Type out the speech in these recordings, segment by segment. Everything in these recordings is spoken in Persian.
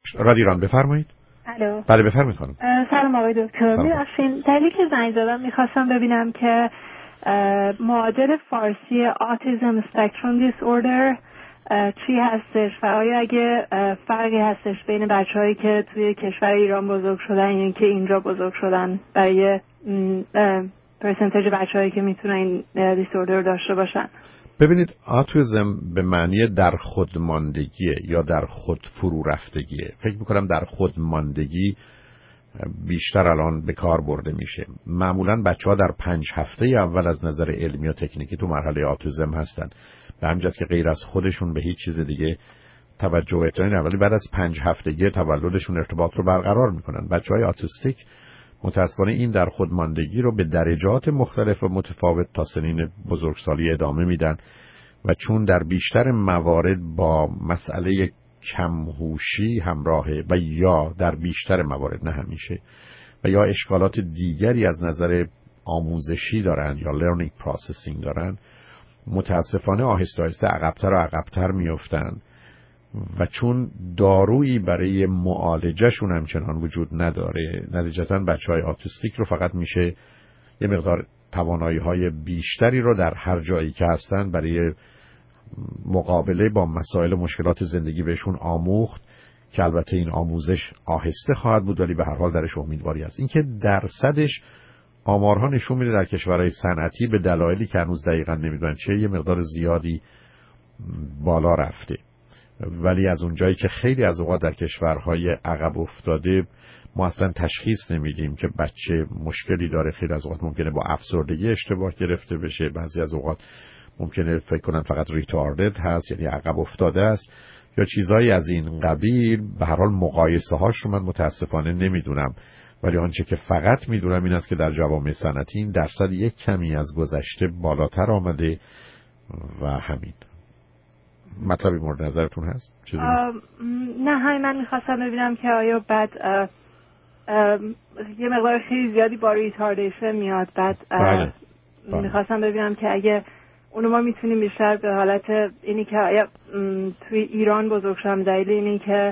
رادیو ایران بفرمایید. الو. بله بفرمایید خانم. سلام آقای دکتر. می‌خواستم دلیلی که زنگ زدم می‌خواستم ببینم که معادل فارسی autism spectrum disorder چی هستش و آیا اگه فرقی هستش بین بچه‌هایی که توی کشور ایران بزرگ شدن یا که اینجا بزرگ شدن برای پرسنتج بچه‌هایی که میتونن این دیسوردر داشته باشن. ببینید آتیسم به معنی در خودماندگیه یا در خود فرو رفتگیه. فکر میکنم در خودماندگی بیشتر الان به کار برده میشه. معمولاً بچه‌ها در 5 هفته اول از نظر علمی و تکنیکی تو مرحله آتیسم هستن. به همین جهت که غیر از خودشون به هیچ چیز دیگه توجه و اعتنا نمی‌کنن، ولی بعد از 5 هفتگی تولدشون ارتباط رو برقرار میکنن. بچه‌های آتیستیک متأسفانه این در خودماندگی رو به درجات مختلف و متفاوت تا سنین بزرگسالی ادامه میدن و چون در بیشتر موارد با مسئله کم‌هوشی همراهه و یا در بیشتر موارد نه همیشه و یا اشکالات دیگری از نظر آموزشی دارن یا learning processing دارن، متاسفانه آهسته آهسته عقب‌تر و عقب‌تر میافتن و چون دارویی برای معالجهشون همچنان وجود نداره، نتیجتاً بچه‌های آتیستیک رو فقط میشه یه مقدار توانایی‌های بیشتری رو در هر جایی که هستن برای مقابله با مسائل و مشکلات زندگی بهشون آموخت که البته این آموزش آهسته خواهد بود ولی به هر حال درش امیدواری است. اینکه درصدش آمارها نشون میده در کشورهای صنعتی به دلایلی که هنوز دقیقاً نمیدونن چه یه مقدار زیادی بالا رفته، ولی از اونجایی که خیلی از اوقات در کشورهای عقب افتاده ما اصلا تشخیص نمیدیم که بچه مشکلی داره. خیلی از اوقات ممکنه با افسردگی اشتباه گرفته بشه، بعضی از اوقات ممکنه فکر کنن فقط ریتاردد هست یعنی عقب افتاده است یا چیزایی از این قبیل. به هر حال مقایسه هاش رو من متاسفانه نمیدونم، ولی آنچه که فقط میدونم این است که در جوامع صنعتی این درصد یک کمی از گذشته بالاتر آمده و همین. مطلبی مورد نظرتون هست؟ نه همین من میخواستم ببینم که آیا بعد یه مقدار خیلی زیادی با ریتاردیشن میاد بعد میخواستم ببینم که اگه اونو ما میتونیم بیشتر به حالت اینی که آیا توی ایران بزرگ شدم دلیل اینی که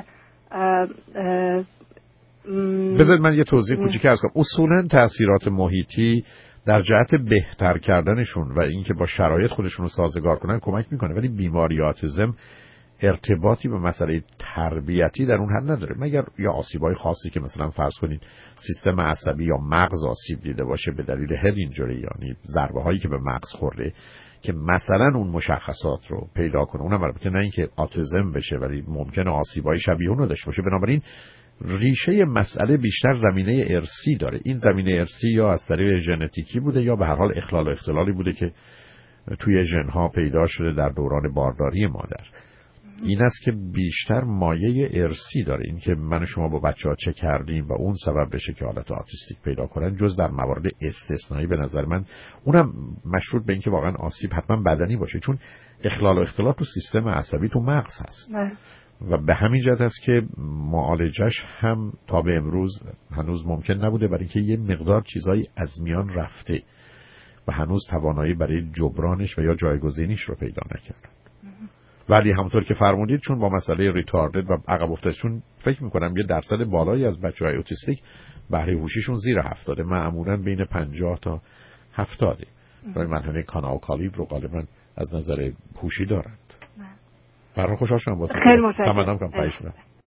بذارید من یه توضیح کوچیکی عرض کنم. اصولاً تأثیرات محیطی در جهت بهتر کردنشون و اینکه با شرایط خودشون رو سازگار کنن کمک میکنه، ولی بیماری آتیسم ارتباطی به مسئله تربیتی در اون حد نداره، مگر یا آسیبای خاصی که مثلا فرض کنید سیستم عصبی یا مغز آسیب دیده باشه به دلیل هد اینجوری، یعنی ضربه هایی که به مغز خورده که مثلا اون مشخصات رو پیدا کنه. اونم البته نه اینکه آتیسم بشه ولی ممکنه آسیبای شبیه اون رو داشته باشه. بنابراین ریشه مسئله بیشتر زمینه ارثی داره. این زمینه ارثی یا از طریق ژنتیکی بوده یا به هر حال اخلال و اختلالی بوده که توی ژن‌ها پیدا شده در دوران بارداری مادر. این است که بیشتر مایه ارثی داره. این که من و شما با بچه‌ها چه کردیم و اون سبب بشه که حالت آتیستیک پیدا کنن جز در موارد استثنایی به نظر من، اونم مشروط به اینکه واقعا آسیب حتما بدنی باشه، چون اخلال و اختلال تو سیستم عصبی تو مغز هست و به همین جهت است که معالجش هم تا به امروز هنوز ممکن نبوده، برای اینکه یه مقدار چیزایی از میان رفته و هنوز توانایی برای جبرانش و یا جایگزینیش رو پیدا نکردن. ولی همونطور که فرمودید چون با مسئله ریتاردد و عقب افتادشون فکر میکنم یه درصد بالایی از بچه‌های اوتیستیک بهره هوشیشون زیر 70، معمولاً بین 50 تا 70. برای مرحله کانال کالیبر رو غالباً از نظر هوشی دارند. برای خوشحال شدم با تو. خیلی متشکرم. تمام کنم.